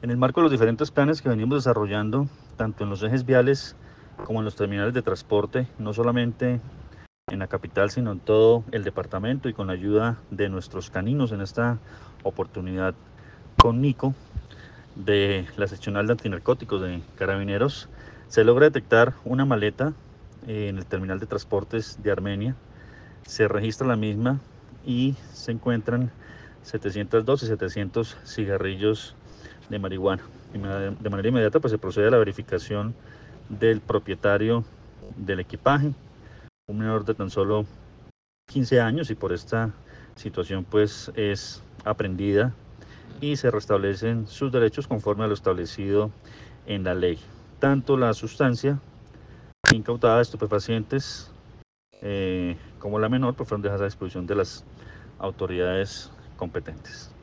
En el marco de los diferentes planes que venimos desarrollando, tanto en los ejes viales como en los terminales de transporte, no solamente en la capital, sino en todo el departamento y con la ayuda de nuestros caninos en esta oportunidad con Nico, de la seccional de antinarcóticos de Carabineros, se logra detectar una maleta en el terminal de transportes de Armenia, se registra la misma y se encuentran 712 y 700 cigarrillos de marihuana. De manera inmediata pues se procede a la verificación del propietario del equipaje, un menor de tan solo 15 años, y por esta situación pues es aprendida y se restablecen sus derechos conforme a lo establecido en la ley. Tanto la sustancia incautada de estupefacientes como la menor pues fueron dejadas a disposición de las autoridades competentes.